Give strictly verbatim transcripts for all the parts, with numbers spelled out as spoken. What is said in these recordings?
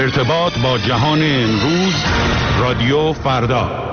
ارتباط با جهان امروز، رادیو فردا.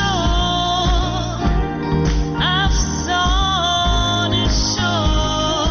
Afsane shod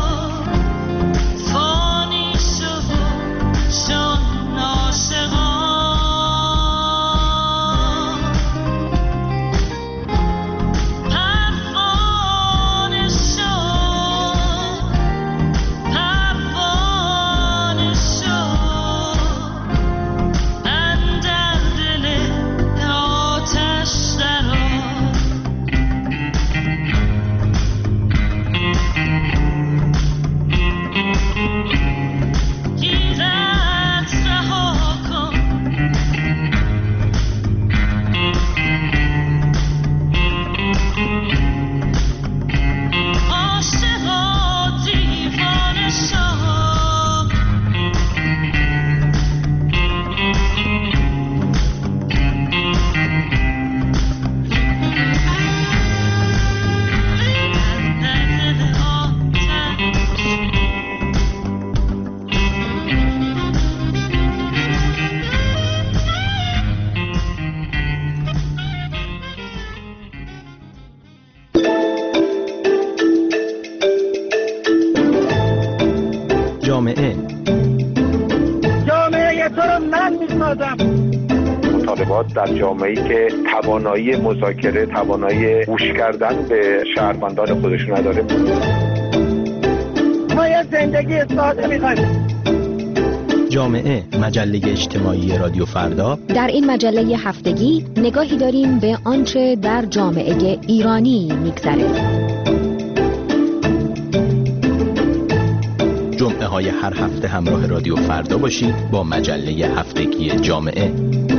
جامعه جامعه تو رو من میسازم. مطالبات در جامعه‌ای که توانایی مذاکره، توانایی گوش کردن به شهروندان خودش نداره. ما یه زندگی ساده می‌خوایم. جامعه، مجله اجتماعی رادیو فردا. در این مجله هفتگی نگاهی داریم به آنچه در جامعه ایرانی می‌گذره. جمعه های هر هفته همراه رادیو فردا باشید با مجله هفتگی جامعه.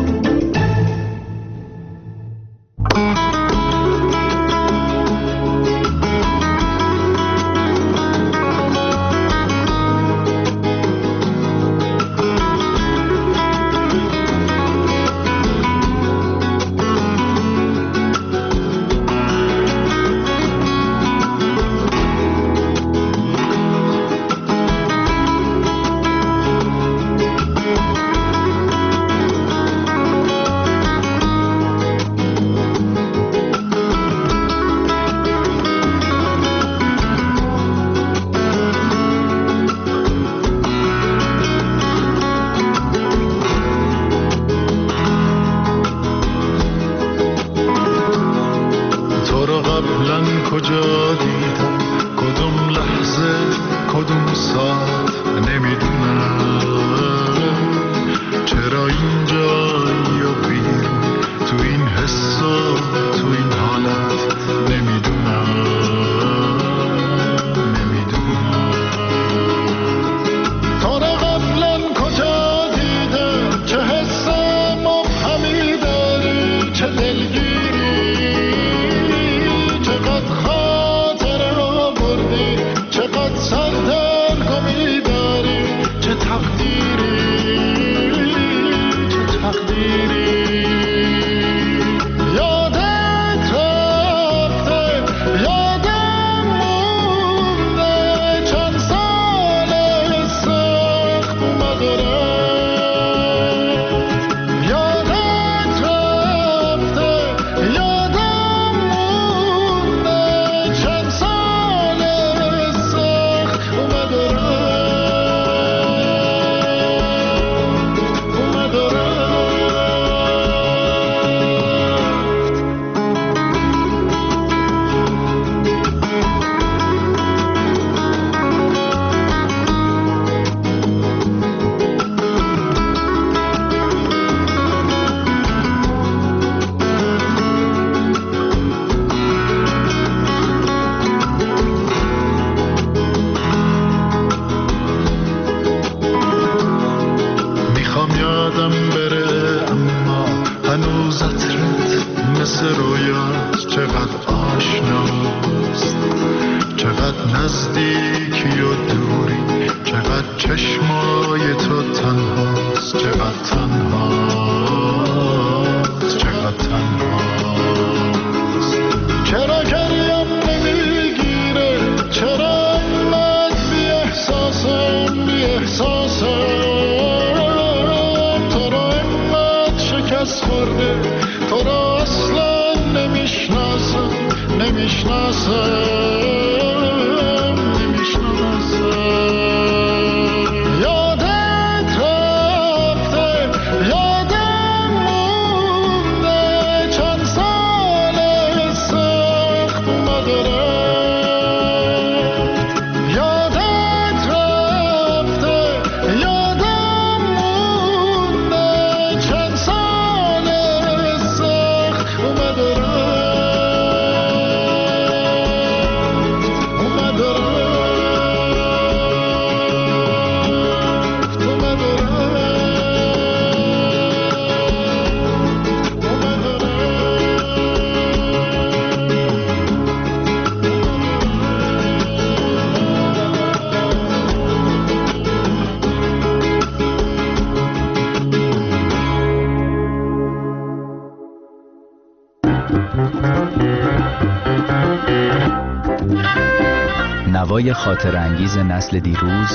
نوای خاطر انگیز نسل دیروز،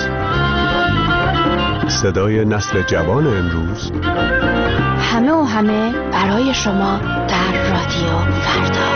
صدای نسل جوان امروز، همه و همه برای شما در رادیو فردا.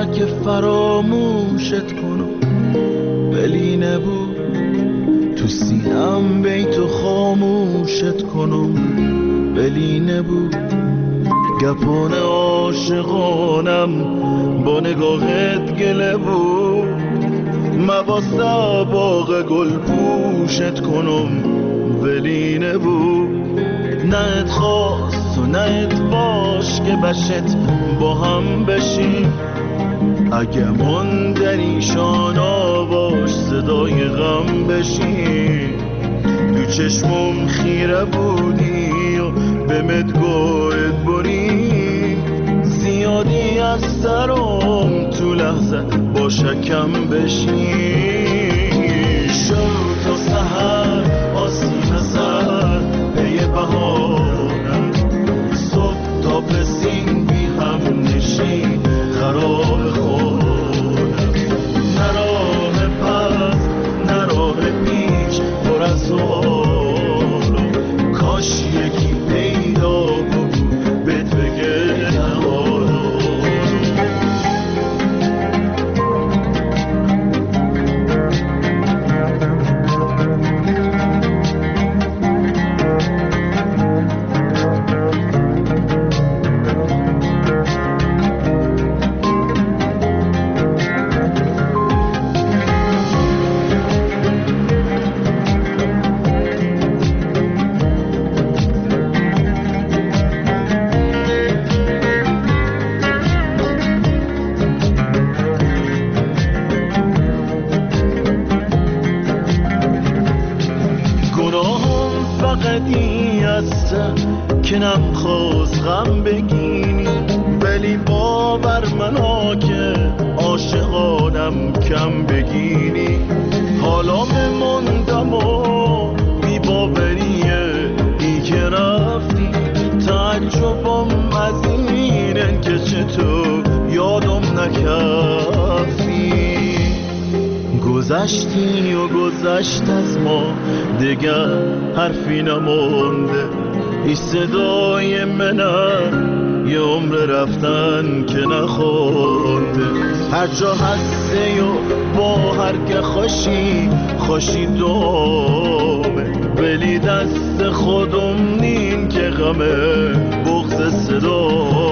اگه فراموشت کنم ولی نبود تو سینم بیتو خاموشت کنم ولی نبود گپان عاشقانم با نگاهت گله بود مواسه باغ گل پوشت کنم ولی نبود نه ات خواست و نه ات باش که بشت با هم بشیم اگه من در ایشان آواش صدای غم بشیم تو چشمم خیره بودی و به مدگوهت بری زیادی از سرم تو لحظه با شکم بشی شد تا سحر آسیم سر پی بهارم صبح تا پسین بی هم نشین خراب خودم نراه پس نراه پیش پر از سوالم کاش یکی پیدا بود بهت بگه که نمیخواست غم بگینی ولی باور منو که عاشقانم کم بگینی حالا مموندم و بی باوریه ای که رفتی تعجبم از اینن که چطور یادم نکردی گذشتی و گذشت از ما دیگر حرفی نمونده ای صدای منم یه عمر رفتن که نخونده هر جا هسته و با هر که خوشی خوشی دومه ولی دست خودم نین که غمه بغض صدا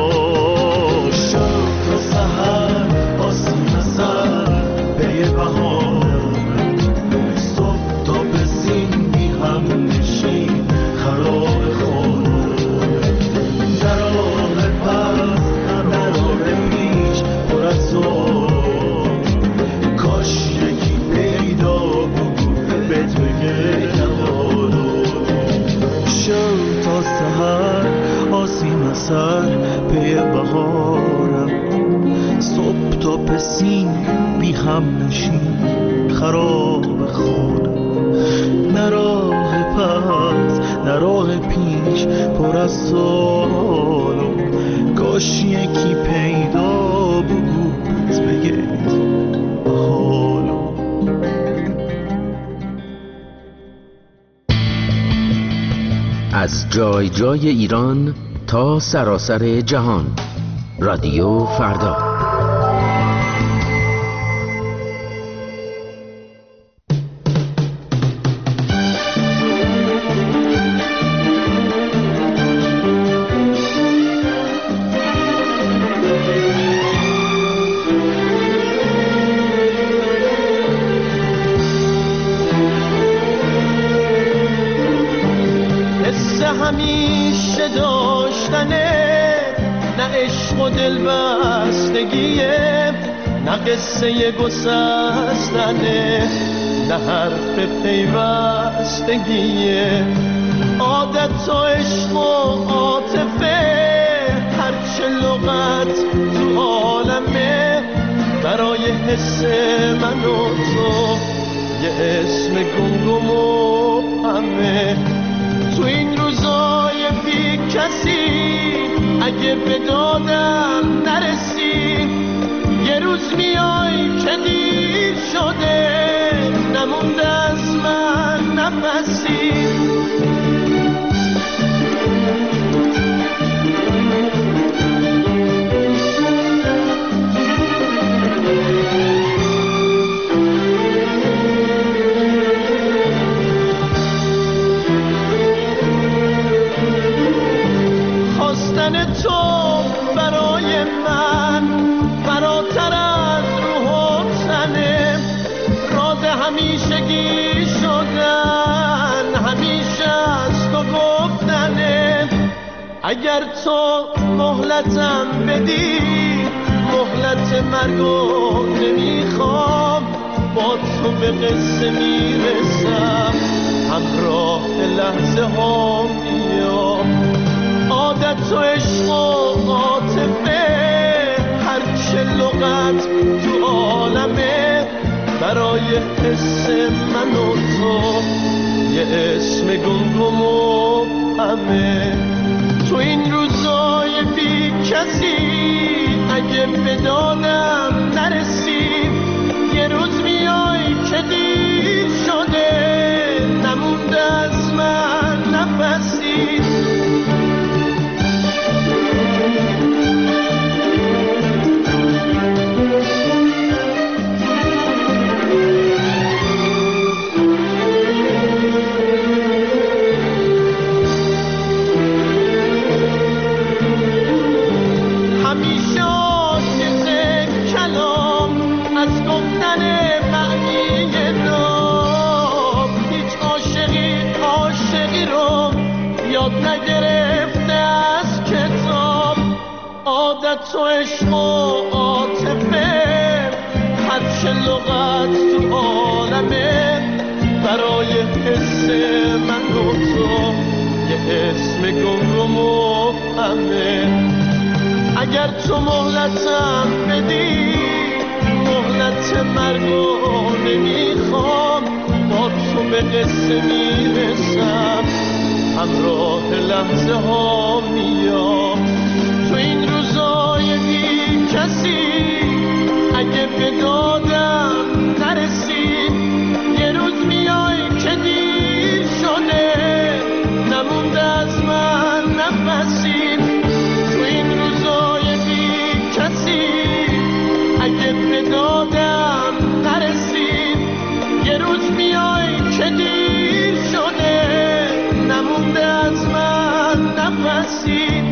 شد تا سحر آسیم سر به بهارم صبح تا بسین بی هم نشین خراب سر پی بهارم صبح تا پسین بی هم نشین خراب خودم نه راه پس نه راه پیش پر از سوالم کاش یکی پیدا بود بگید حالم از جای جای ایران تا سراسر جهان رادیو فردا همیشه داشتنه نه عشق و دل بستگیه نه قصه گسستنه نه حرف پیوستگیه عادت و عشق و عاطفه هرچه لغت تو عالمه برای حس من و تو یه اسم گمگم و همه تو این روزای بی کسی اگه به دادم نرسی یه روز میای که دیر شده نمونده از من نفسی بودن تو برای من فراتر از روح و تنه، راز همیشگی شدن همیشه از تو گفتنه. اگر تو مهلتم بدی مهلت مرگو نمیخوام، با تو به قصه میرسم همراه لحظه ها میام. عادت و عشق و عاطفه هرچه لغت تو عالمه، برای حس من و تو یه اسم گمگم و همه. تو این روزای بی کسی اگه به دادم نرسید، یه روز میای که دیر شده نمونده از من نفسی. عادت و عشق و عاطفه هرچه لغت تو عالمه، برای حس من و تو یه اسم گمگم و همه. اگر تو مهلتم بدی مهلت مرگو نمیخوام، با تو به قصه میرسم همراه لحظه ها میام. تو این روزای بی کسی اگه به دادم نرسید، یه روز میای که دیر شده نمونده از من نفسی. تو این روزای بی کسی اگه به دادم نرسید، یه روز میای که دیر شده نمونده از من نفسی.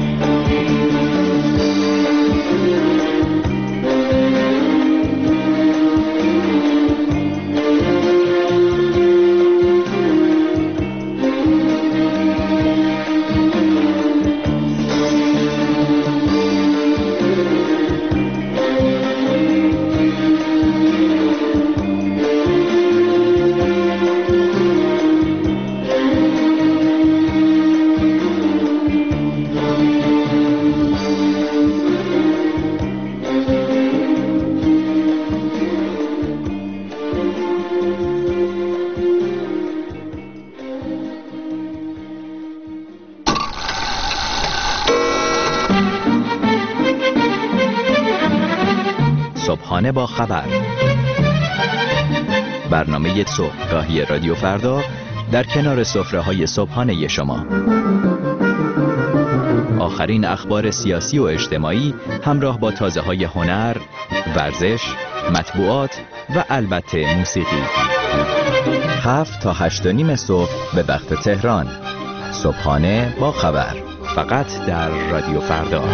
صبحانه با خبر، برنامه صبحگاهی رادیو فردا در کنار سفره‌های صبحانه شما. آخرین اخبار سیاسی و اجتماعی همراه با تازه‌های هنر، ورزش، مطبوعات و البته موسیقی. هفت تا هشت و نیم صبح به وقت تهران. صبحانه با خبر، فقط در رادیو فردا.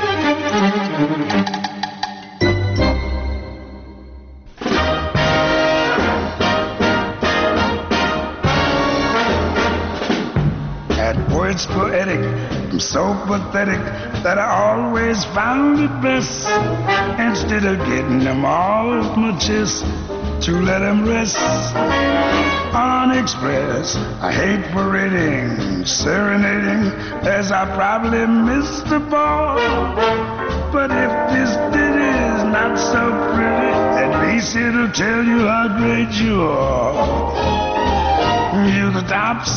Words poetic, I'm so pathetic that I always found it best, instead of getting them all off my chest, to let them rest unexpressed. I hate parading, serenading, as I probably missed the ball. But if this ditty is not so pretty, at least it'll tell you how great you are. You the tops,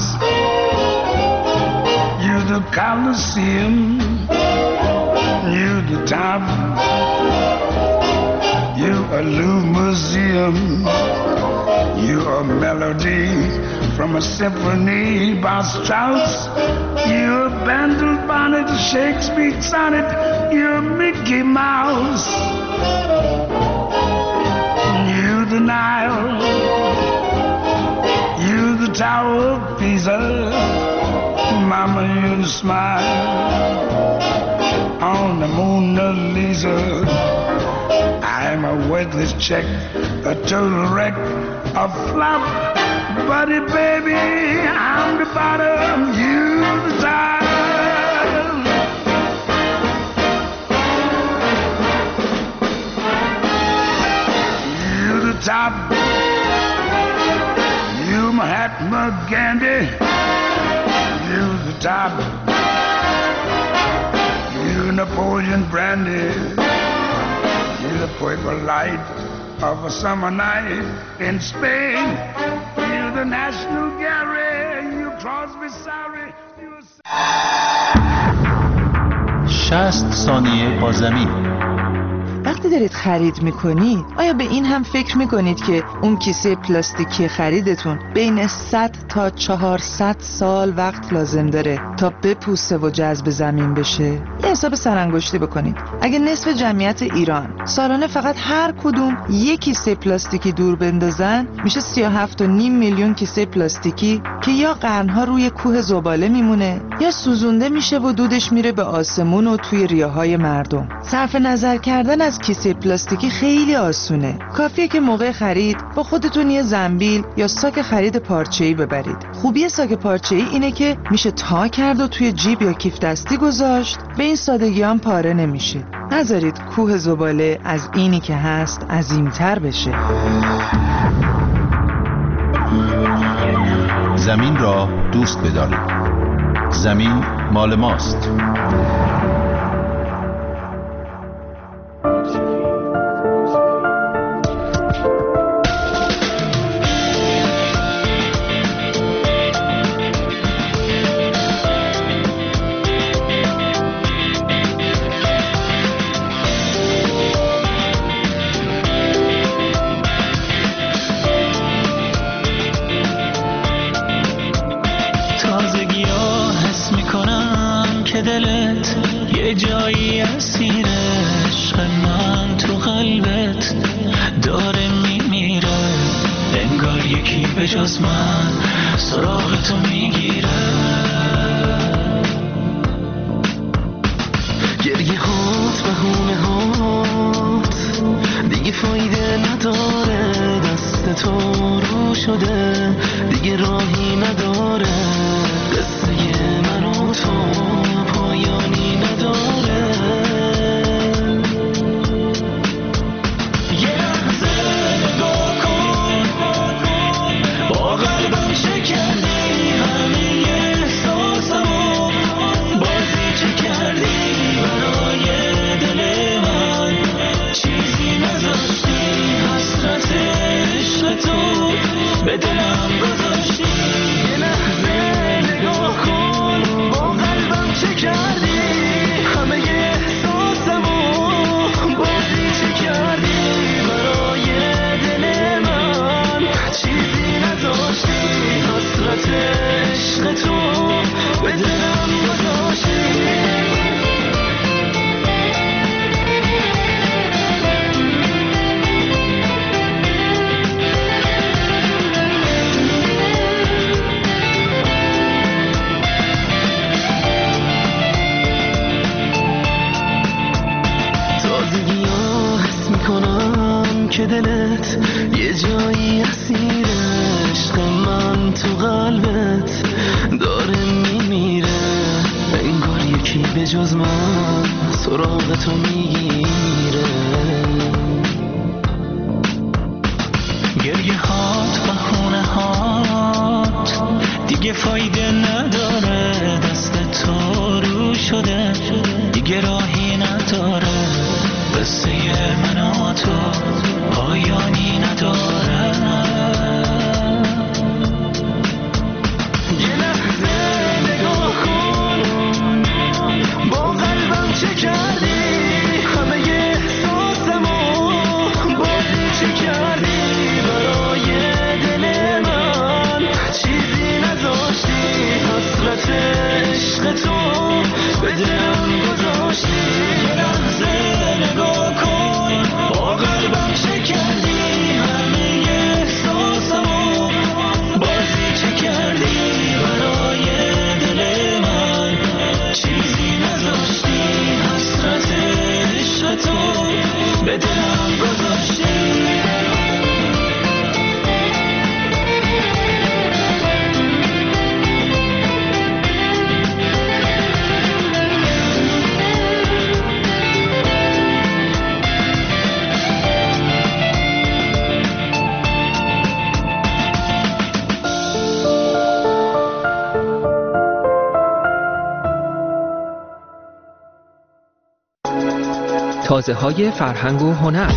you the Coliseum, you the top, you a Louvre museum, you a melody from a symphony by Strauss, you a Bandel bonnet, Shakespeare sonnet, you a Mickey Mouse, you the Nile, you the Tower of Pisa, Mama, you smile. on the Mona Lisa. I'm a worthless check, a total wreck, a flop. Buddy, baby, I'm the bottom, you the top. You the top. You Mahatma Gandhi. You the top. You Napoleon Brandy. You the purple light of a summer night in Spain. You the National Gallery. You Crosby, sorry. You... شصت ثانیه با زمین. وقتی دارید خرید میکنید آیا به این هم فکر میکنید که اون کیسه پلاستیکی خریدتون بین صد تا چهارصد سال وقت لازم داره تا بپوسه و جذب زمین بشه؟ یه حساب سرانگشتی بکنید. اگه نصف جمعیت ایران سالانه فقط هر کدوم یک کیسه پلاستیکی دور بندازن میشه سی و هفت و نیم میلیون کیسه پلاستیکی که یا قرنها روی کوه زباله میمونه یا سوزونده میشه و دودش میره به آسمون و توی ریه‌های مردم. صرف نظر کردن از کیسه پلاستیکی خیلی آسونه. کافیه که موقع خرید با خودتون یه زنبیل یا ساک خرید پارچه‌ای ببرید. خوبی ساک پارچه‌ای اینه که میشه تا کرد و توی جیب یا کیف دستی گذاشت، به این سادگی هم پاره نمیشه. نذارید کوه زباله از اینی که هست عظیم‌تر بشه. زمین را دوست بدارید. زمین مال ماست. دلت یه جایی اسیر عشق من تو قلبت داره میمیره، انگار یکی به جز من سراغ تو میگیره. گریه هات بهونه هات دیگه فایده نداره، دست تو رو شده دیگه راهی نداره، قصه من و تو پایانی نداره. یه لحظه نگاه کن با قلبم شکردی همه احساسمو، بازی چه کردی برای دل من، چیزی نذاشتی حسرت عشق تو به دلم گذاشتی. یه لحظه نگاه کن با قلبم چه کردی همه احساسمو، بازی چه کردی برای دل من، چیزی نذاشتی حسرت عشق تو به دلم گذاشتی. که دلت یه جایی اسیر عشق من تو قلبت داره میمیره، انگار یکی به جز من سراغ تو میگیره. گریه هات بهونه هات دیگه فایده نداره، دست تو رو شده دیگه راهی نداره، قصه من و تو پایانی نداره. یه لحظه نگاه کن با قلبم چه کردی همه احساسمو، بازی چه کردی برای دل من، چیزی نذاشتی حسرت عشق تو به دلم گذاشتی. یه لحظه نگاه کن با قلبم چه کردی همه به دلم گذاشتی. تازه‌های فرهنگ و هنر.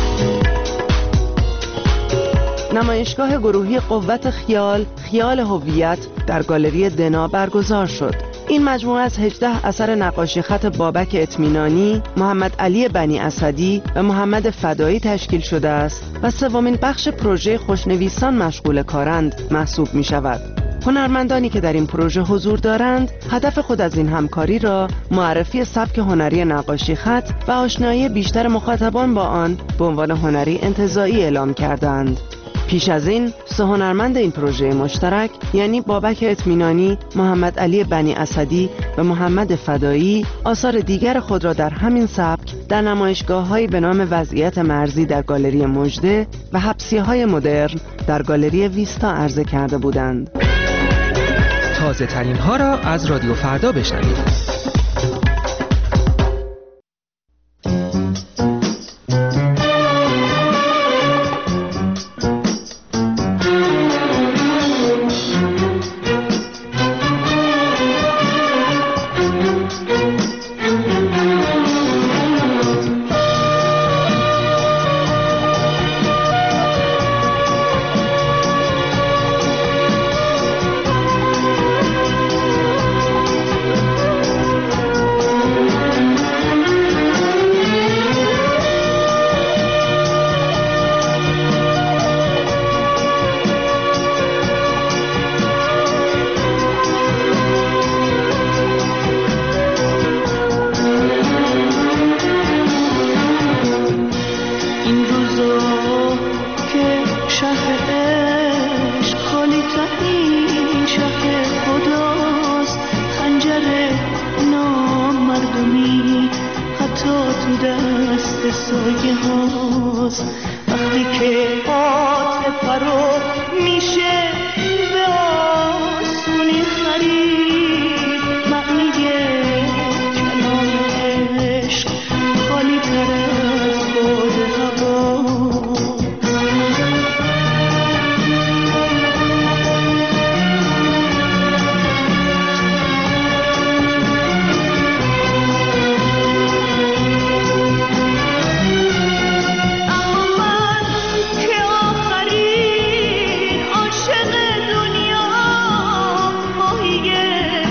نمایشگاه گروهی قوت خیال، خیال هویت در گالری دنا برگزار شد. این مجموعه از هجده اثر نقاشی خط بابک اطمینانی، محمد علی بنی اسدی و محمد فدایی تشکیل شده است و سومین بخش پروژه خوشنویسان مشغول کارند محسوب می شود. هنرمندانی که در این پروژه حضور دارند، هدف خود از این همکاری را معرفی سبک هنری نقاشی خط و آشنایی بیشتر مخاطبان با آن به عنوان هنری انتزاعی اعلام کردند. پیش از این سه هنرمند این پروژه مشترک یعنی بابک اطمینانی، محمد علی بنی اسدی و محمد فدایی آثار دیگر خود را در همین سبک در نمایشگاه‌هایی به نام وضعیت مرزی در گالری مژده و حبسیه‌های مدرن در گالری ویستا عرضه کرده بودند. تازه ترین ها را از رادیو فردا بشنوید. آخرین عاشق دنیا ماهیه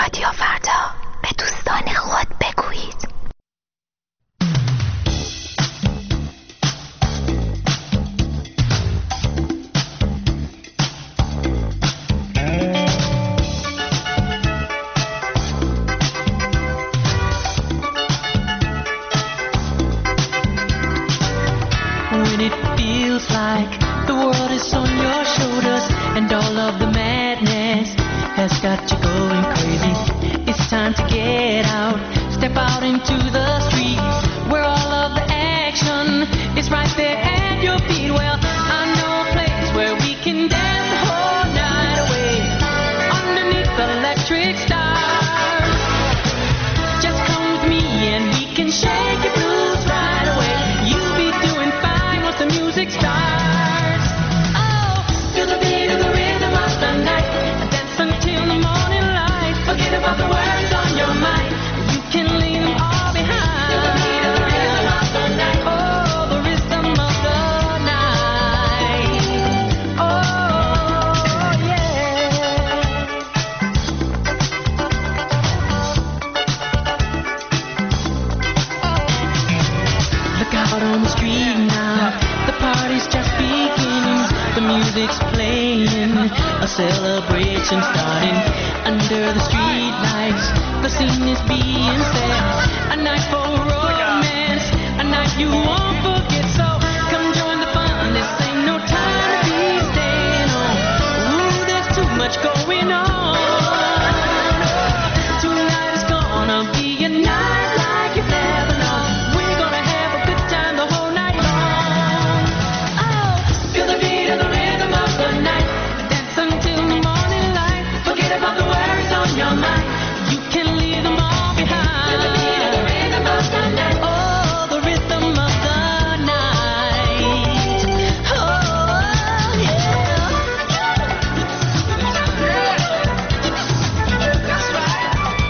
رادیو فردا، به دوستان خود بگویید. When it feels like the world is on your shoulders and all of the madness has got you going crazy, it's time to get out, step out into the streets where all of the action is right there at your feet. Well, I know a place where we can dance the whole night away underneath the electric stars. Just come with me and we can shake your blues right away. You'll be doing fine once the music starts. Oh, feel the beat of the rhythm of the night and dance until the morning light. Forget about the words on your mind, you can leave them all behind. Feel the beat of the rhythm of the night. Oh, the rhythm of the night. Oh, yeah. Look out on the street now, the party's just beginning. The music's playing, a celebration starting. Under the street lights, the scene is being set. A night for romance, a night you won't forget. So come join the fun, this ain't no time to be staying home. Ooh, there's too much going on. Tonight is gonna be a night like you've never known. We're gonna have a good time the whole night long. Oh, feel the beat of the rhythm of the night. Dance until the morning light. Forget about the worries on your mind. You can leave them all behind. Feel the beat of the rhythm of the night. Oh, the rhythm of the night. Oh, yeah. That's right.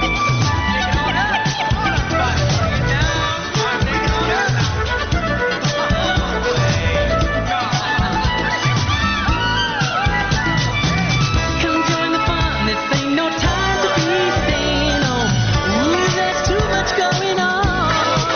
Come join the fun, this ain't no time to be staying home. Ooh, there's too much going on.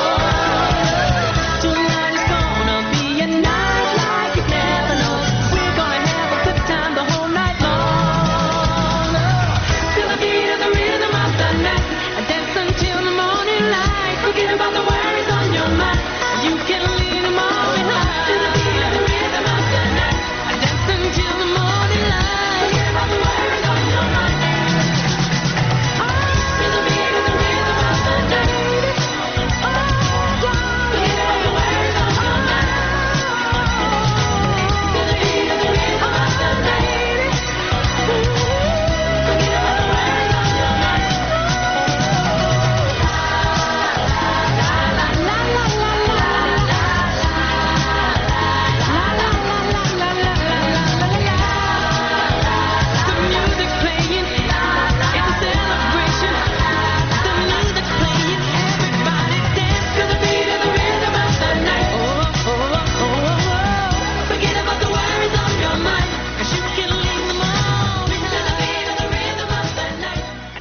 Tonight is gonna be a night like you've never known. We're gonna have a good time the whole night long. Feel the beat of the rhythm of the night and dance until the morning light. Forget about the worries on your mind. You can leave them all behind. Feel the beat of the rhythm of the night and dance until the morning light. Forget about the worries on your mind. Oh, feel the beat of the rhythm of the night. Oh, forget about the worries on your mind. Feel the beat of the rhythm of the night. Forget about the worries on your mind. The music's playing, it's a celebration. The music's playing, everybody dance to the beat of the rhythm of the night. Oh, oh, oh, oh, oh. Forget about the worries on your mind, 'cause you can leave them all behind. To the beat of the rhythm of the night.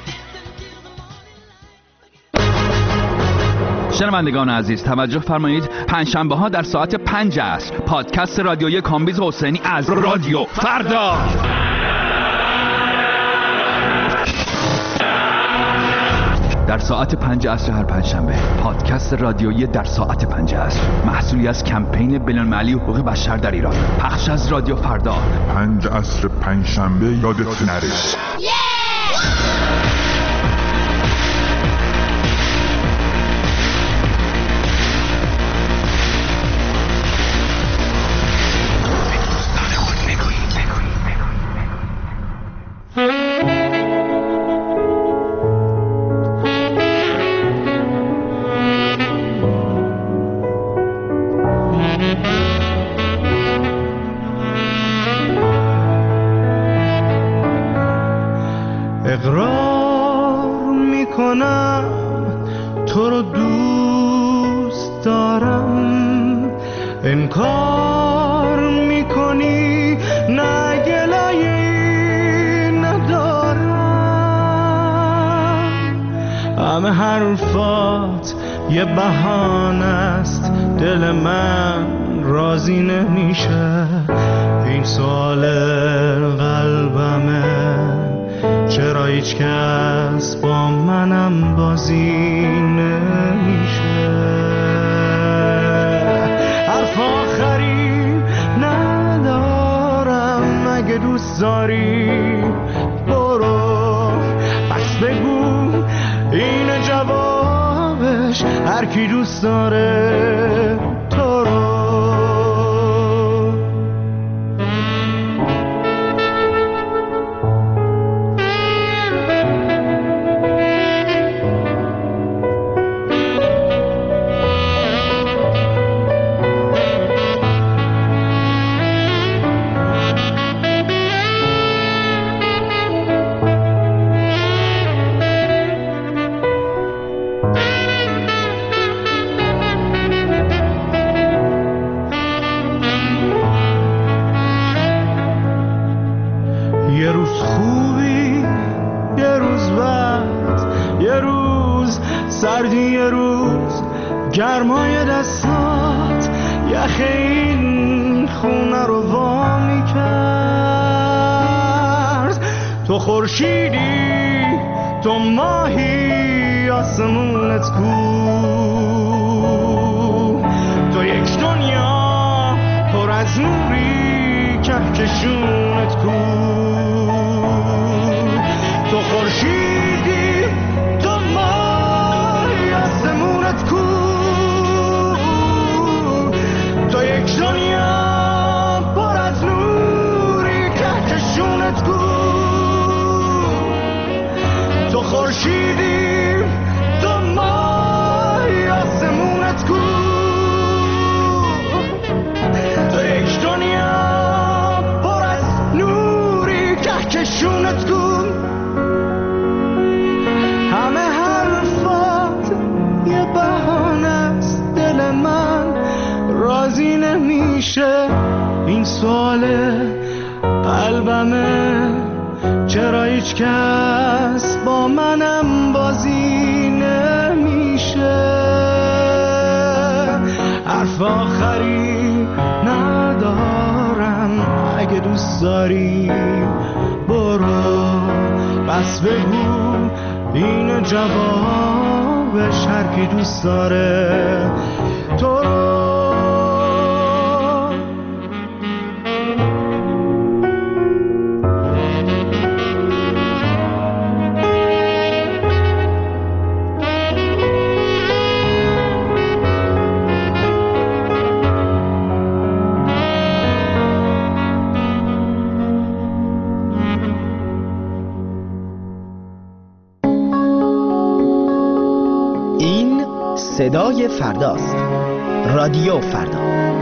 شنوندگان عزیز توجه فرمایید، پنجشنبه ها در ساعت پنج عصر پادکست رادیویی کامبیز حسینی از رادیو فردا. در ساعت پنج عصر هر پنجشنبه پادکست رادیویی در ساعت پنج عصر، محصولی از کمپین بین‌المللی حقوق بشر در ایران، پخش از رادیو فردا. پنج عصر پنجشنبه یادت نره. اقرار میکنم تو رو دوست دارم، انکار میکنی نه گلایه ندارم. همه حرفات یه بهانه است، دل من راضی نمیشه. این سوال قلبمه، چرا هیچ کس با منم بازی نمیشه. حرف آخری ندارم، اگه دوست داری برو، بس بگو این جوابش، هر کی دوست داره تو رو. یه روز خوبی، یه روز بد، یه روز سردی، یه روز گرمای دستات، یخ این خونه رو وا میکرد. تو خورشیدی، تو ماهی، آسمونت کو، تو یک دنیا پر از نوری، کهکشونت کو. تو خورشیدی، تو ماهی، آسمونت کو، تو یک دنیا پر از نوری، کهکشونت کو. تو خورشیدی، تو ماهی، آسمونت کو، تو یک دنیا پر از نوری، کهکشونت کو. همه حرفات یه بهانه است، دل من راضی نمیشه. این سوال قلبمه، چرا هیچ کس با منم بازی نمیشه. حرف آخری ندارم، اگه دوست داری برو، بس بگو این جوابش، هر کی دوست داره تو رو. صدای فرداست. رادیو فردا.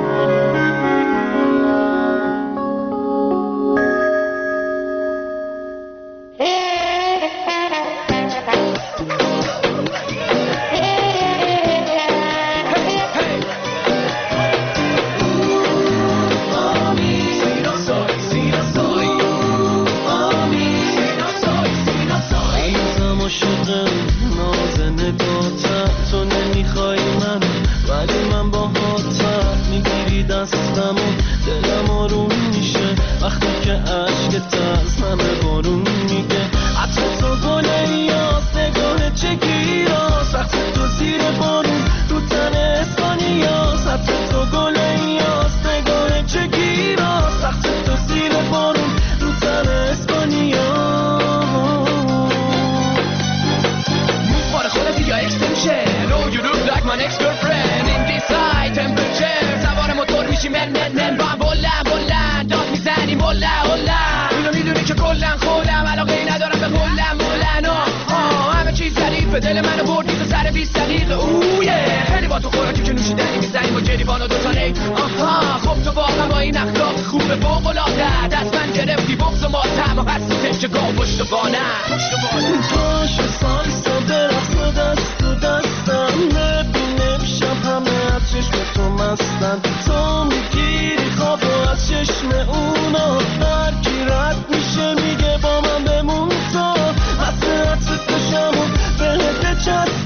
به دل منو بردی تو سر بیست دقیقه اویه خیلی با تو خوراکی که نوشیدنی میزنیم و جریبان و دوتا نیک آها خب تو واقعا با این اخلاق خوبه فوق‌العاده دست من گرفتی بغض و ماتم و هستی تکه گاه پشت و بانم پاش سال ساده رفت و دست و دستم نبینه شب همه از چشم تو مستن تو میگیری خواب و از چشم اونا هر کی رد میشه میگه با من بمون تو حسرت تو شمون بهت چست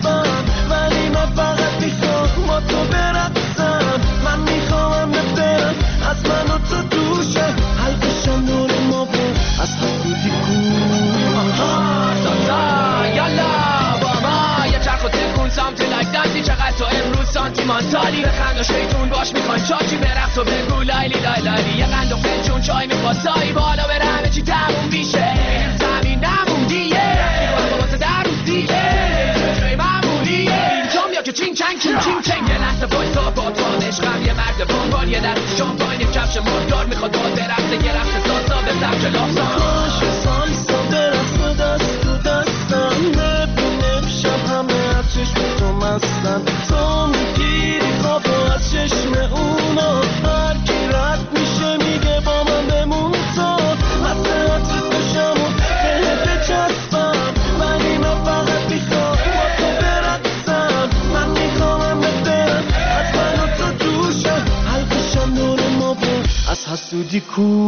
میخوان سالی بخند و شیطون باش میخوان چاچی برقص و بگو لایلی لای لایلی یه قند و فنجون چای میخواد سایی بالا بره همه چی تموم میشه زمین نموندیه بابا واسه در روز دیگه جای معمولیه اینجا میا که چین چنگ چین چین چنگ یه لحظه بایستا با تو عشقم یه مرد بانگال یه دست شامپاین یه کفش مردار میخواد داد برقصه یه رقص ساسا به سبک لحظان باشه سالسا برقص و دست و دستم ببینم شب همه از چشم تو مستن تو میگیری خواب و از چشم اونا هر کی رد میشه میگه با من بمون تو مثل عطر بشم و بهت بچسبم ولی من فقط میخوام با تو برقصم من میخوام بدرم از من و تو دوشم حلقشم دور ما بود از حسودی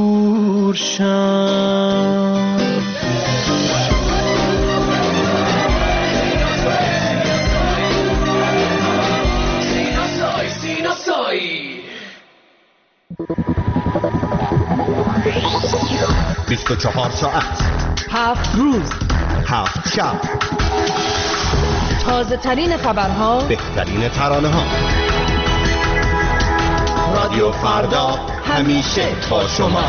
کورشم بیست و چهار ساعت هفت روز هفت شب تازه ترین خبرها بهترین ترانه ها رادیو فردا همیشه با شما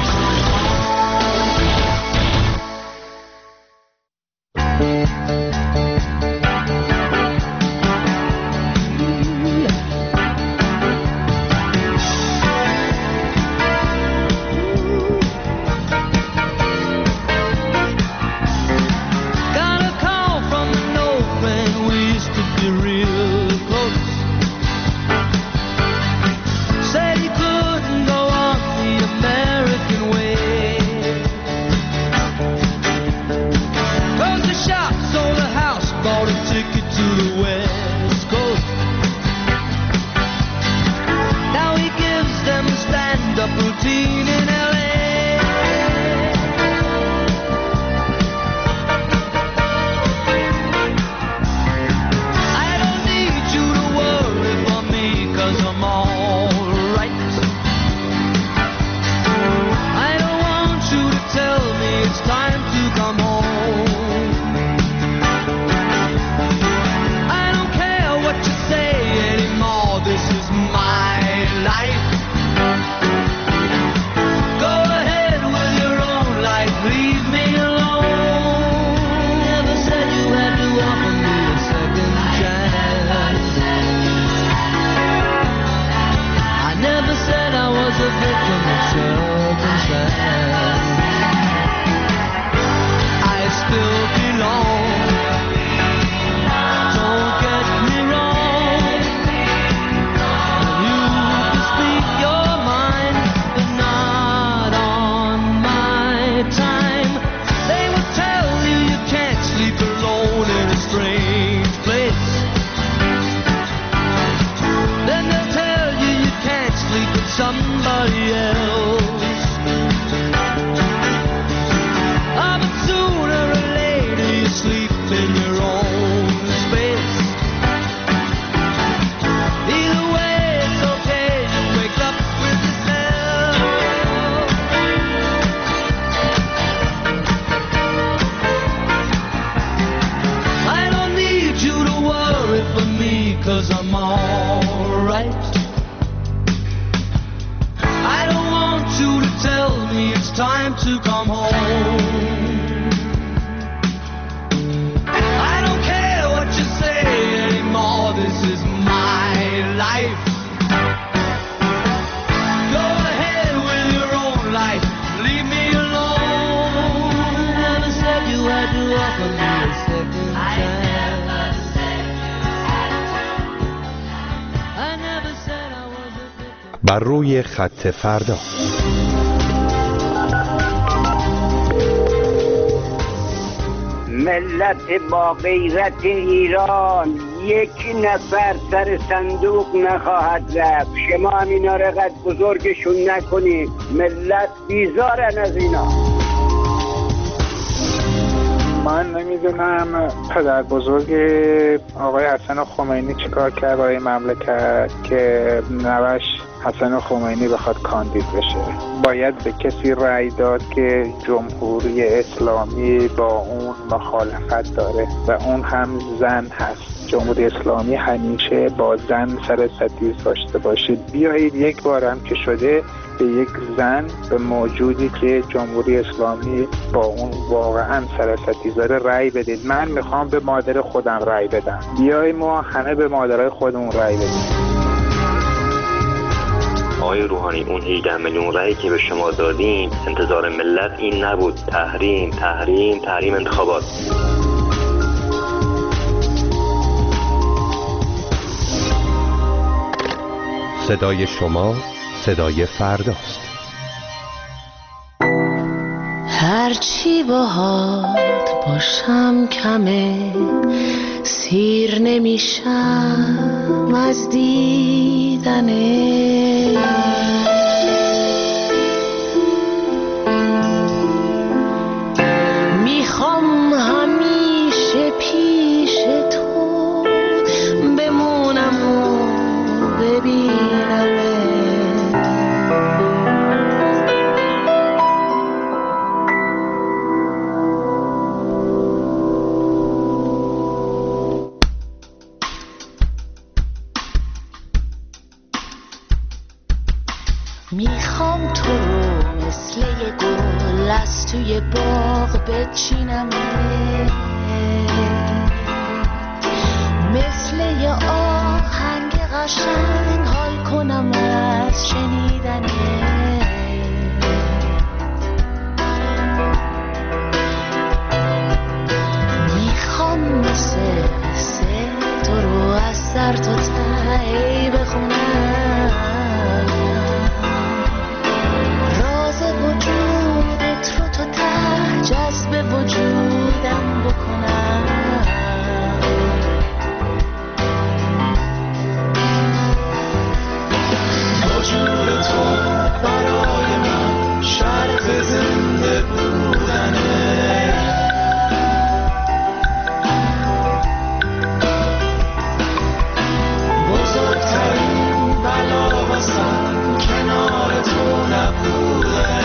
بر روی خط فردا. ملت با غیرت ایران یک نفر سر صندوق نخواهد رفت. شما هم اینا رو قد بزرگشون نکنید. ملت بیزارن از اینا. من نمیدونم پدر بزرگ آقای حسن خمینی چیکار کرد برای مملکت که نوش حسن خمینی بخواد کاندید بشه. باید به کسی رأی داد که جمهوری اسلامی با اون مخالفت داره و اون هم زن هست. جمهوری اسلامی همیشه با زن سر ستیز داشته باشید. بیایید یک بارم که شده به یک زن، به موجودی که جمهوری اسلامی با اون واقعا سر ستیز داره رأی بدید. من میخوام به مادر خودم رأی بدم. بیایید ما همه به مادرای خودمون رأی بدیم. آقای روحانی، اون هجده میلیون رأیی که به شما دادیم انتظار ملت این نبود. تحریم تحریم تحریم انتخابات. صدای شما صدای فرداست. هرچی باهات باشم کمه، سیر نمیشم از دیدنه. میخوام همیشه پیش تو بمونم و ببینم. میخوام تو رو مثل یه گل از توی باغ بچینم، مثل یه آهنگ قشنگ حال کنم از شنیدنه. میخوام مثل مثل تو رو از سر تا ته بخونم، راز وجودت رو تو ته جذب وجودم بکنم. وجود تو برای من شرط زنده بودنه. بزرگترین بلا واسم کنار تو نبوده.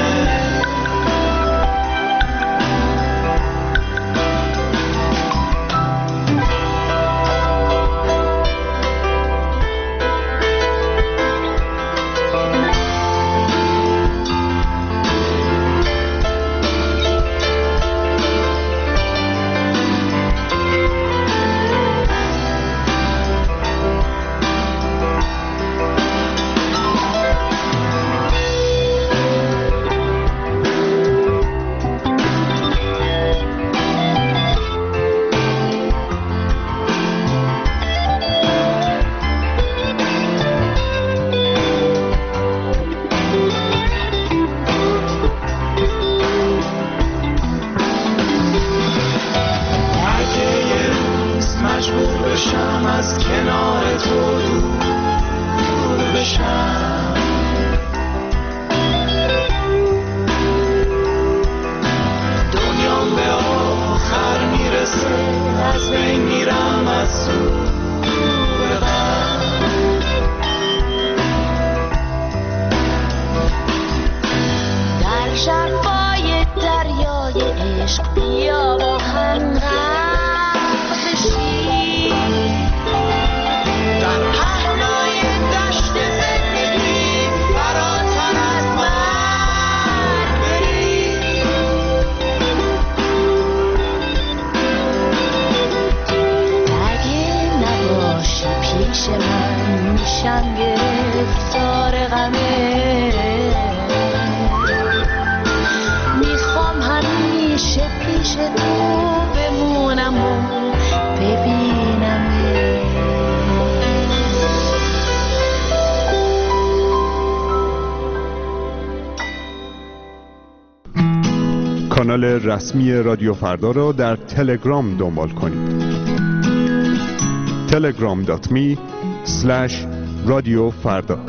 کانال رسمی رادیو فردا را در تلگرام دنبال کنید. تلگرام دات می اسلش رادیو فردا.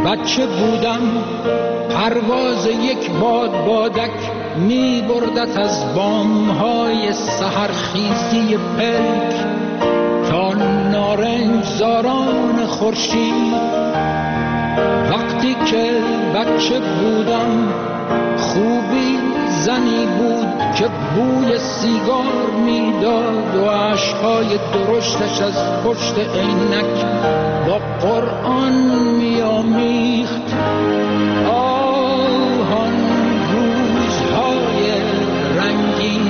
بچه بودم پرواز یک باد بادک می بردت از بامهای سحرخیزی پلک تا نارنج زاران خورشید. وقتی که بچه بودم خوبی زنی بود که بوی سیگار میداد و عشقهای درشتش از پشت عینک با قرآن میامیخت. آهان روزهای رنگین،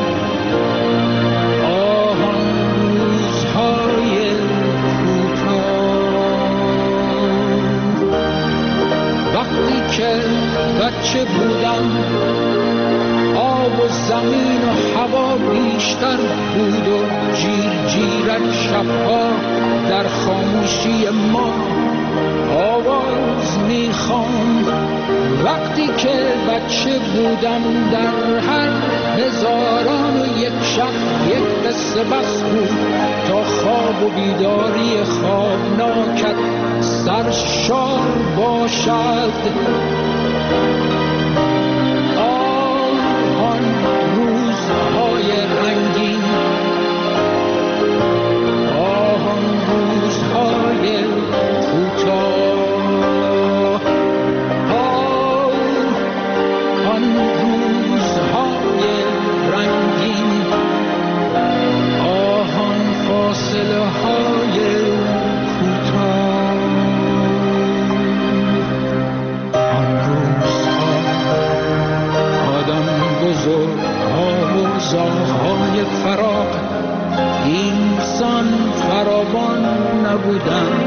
آهان روزهای کوتاه. وقتی که بچه بودم آب و زمین و هوا بیشتر بود و جیر جیرک شبها در خاموشی ما آواز میخواند. وقتی که بچه بودم در هر هزاران و یک شب یک قصه بس بود تا خواب و بیداری خوابناکت سرشار باشد. آن روزهای رنگین، آن روزهای کوتاه، آن روزهای رنگین، آن فاصله های کوتاه. آن روزها آدم بزرگ ها و زاغ‌های فراق اینسان فراوان نبودند.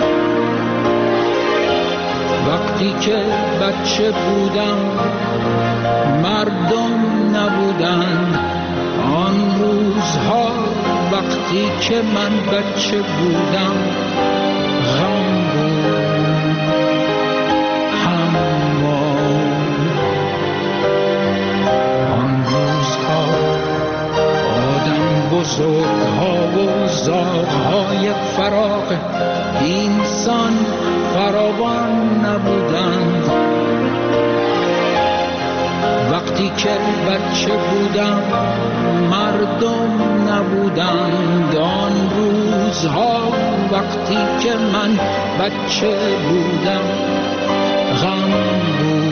وقتی که بچه بودم مردم نبودند. آن روزها وقتی که من بچه بودم غم بود، حمام. آن روزها آدم بزرگها و زاغ‌های فراق اینسان فراوان نبودند. وقتی که بچه بودم مردم نبودند. آن روزها وقتی که من بچه بودم غم بود.